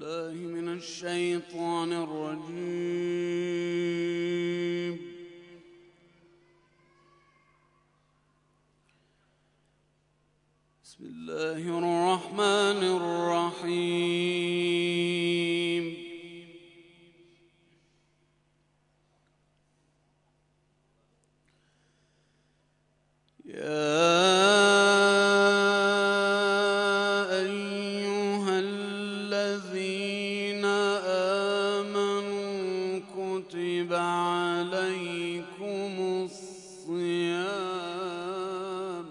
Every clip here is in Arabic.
بالله من الشيطان الرجيم. بسم الله الرحمن الرحيم. يا أيها الذين آمنوا كتب عليكم الصيام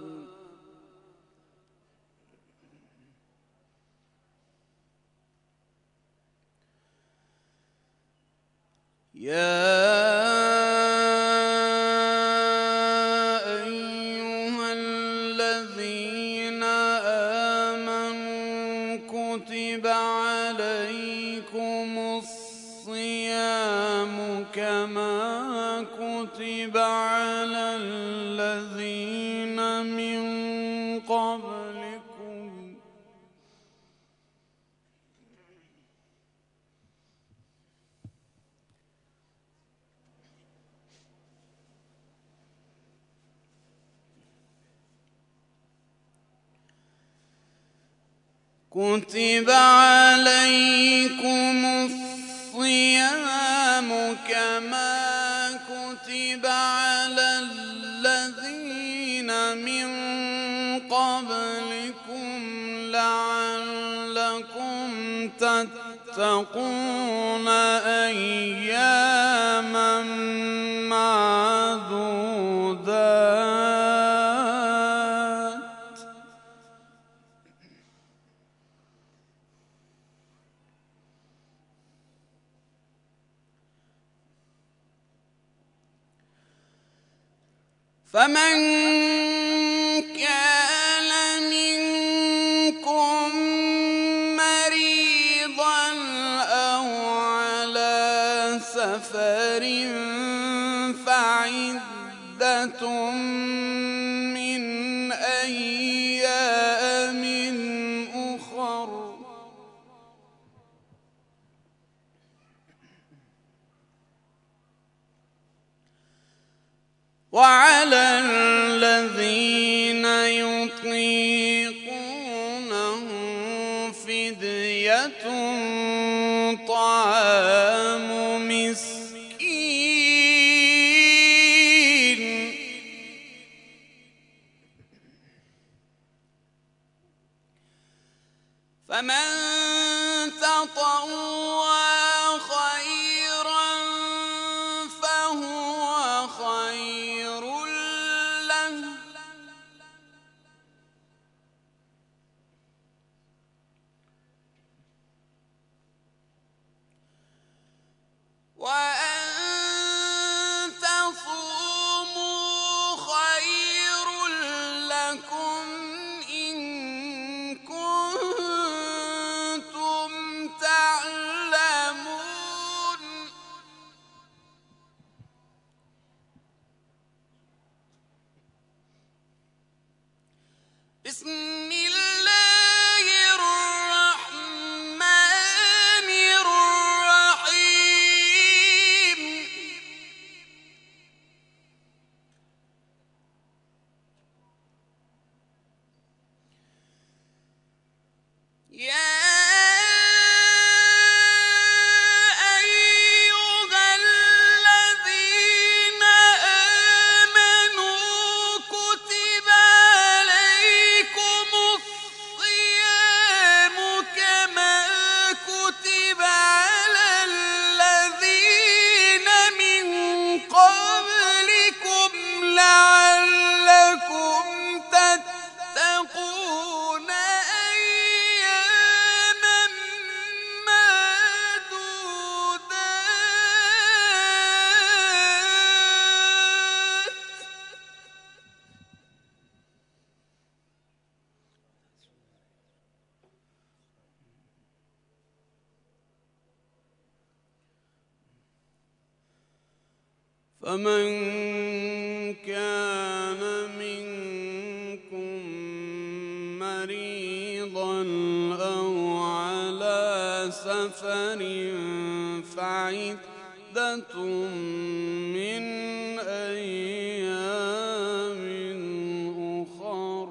كتب عليكم الصيام كما كتب على الذين من قبلكم كتب عليكم الصيام كما كتب على الذين من قبلكم لعلكم تتقون أياما معدودات. فمن كان منكم مريضا أو على سفر فعدة من أيام أخر وعلى الذين يطيقونه فدية طعام مسكين فمن تطوع خيرا فهو خير له وأن تصوموا خير لكم إن كنتم تعلمون. بسم الله الرحمن الرحيم. يا أيها الذين آمنوا كتب عليكم الصيام كما كتب على الذين من قبلكم لعلكم تتقون أياما معدودات. فمن كان منكم مريضا أو على سفر سفر فعدة من أيام أخر.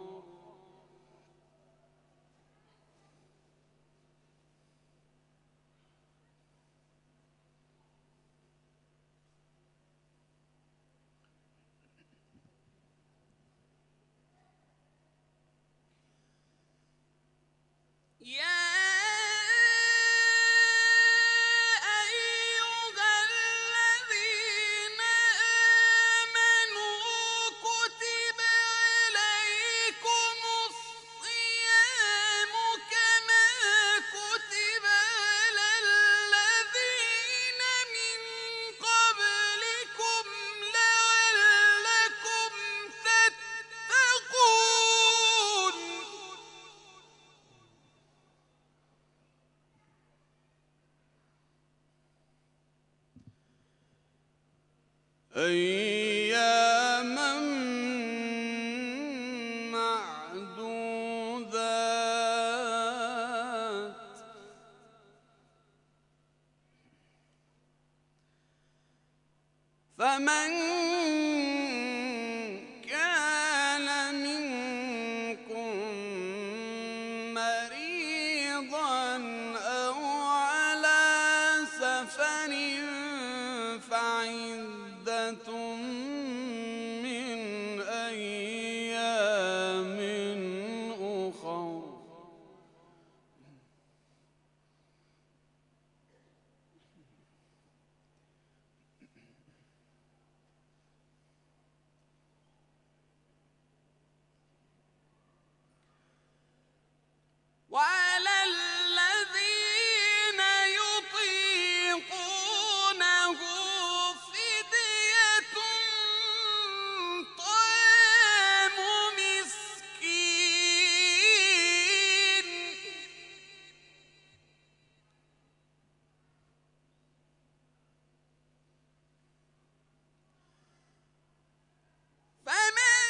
أياما معدودات. فمن كان منكم مريضا أو على سفر فعدة من أيام أخر. وعلى الذين يطيقونه فدية طعام مسكين. فمن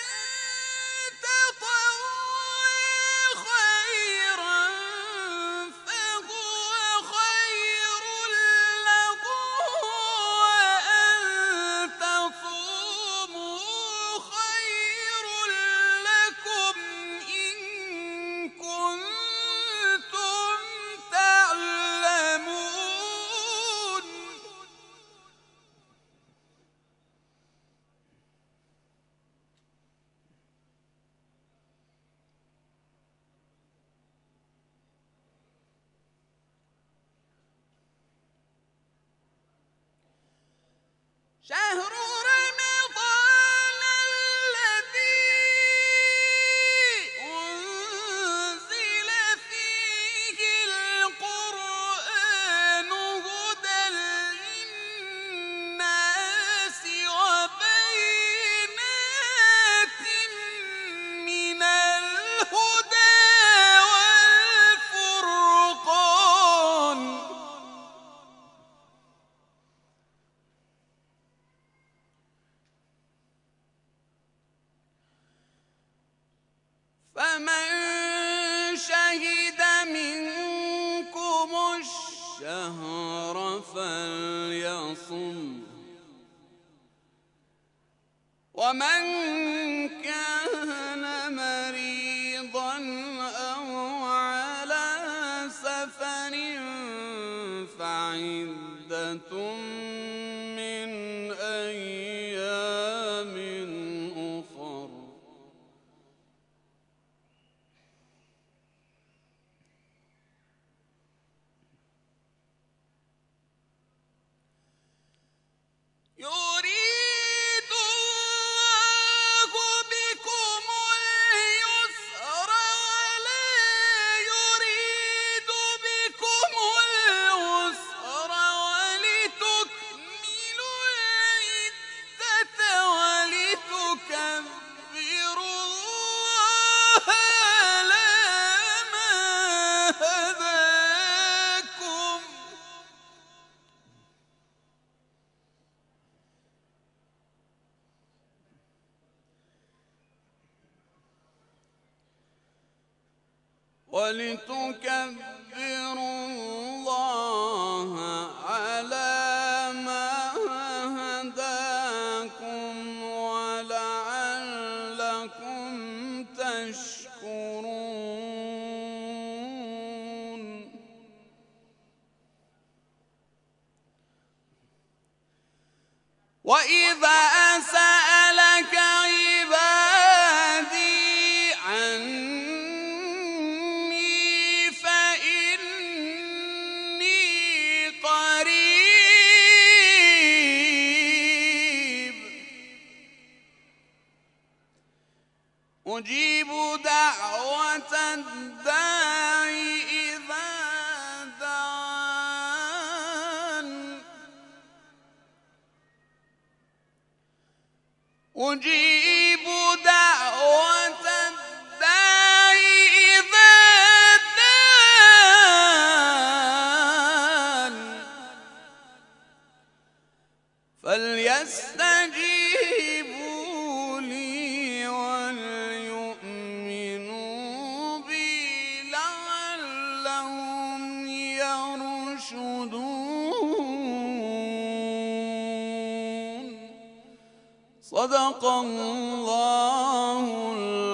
تطوع خيرا فهو خير له، وأن تصوموا خير لكم إن كنتم تعلمون. شهر رمضان الذي أنزل فيه القرآن هدى للناس وبينات من الهدى والفرقان. فمن شهد منكم الشهر فليصم، ومن كان مريضا أو على سفر فعدة من أيام أخر. يريد الله بكم اليسر ولا يريد بكم العسر، ولتكملوا العدة ولتكبروا الله على ما هداكم. ولتكبروا الله وإذا سألك عبادي عني فإني قريب أجيب دعوة الداع إذا دعان أجيب دعوة الداع إذا دعان فليستجيبوا لي وليؤمنوا بي لعلهم يرشدون. صدق الله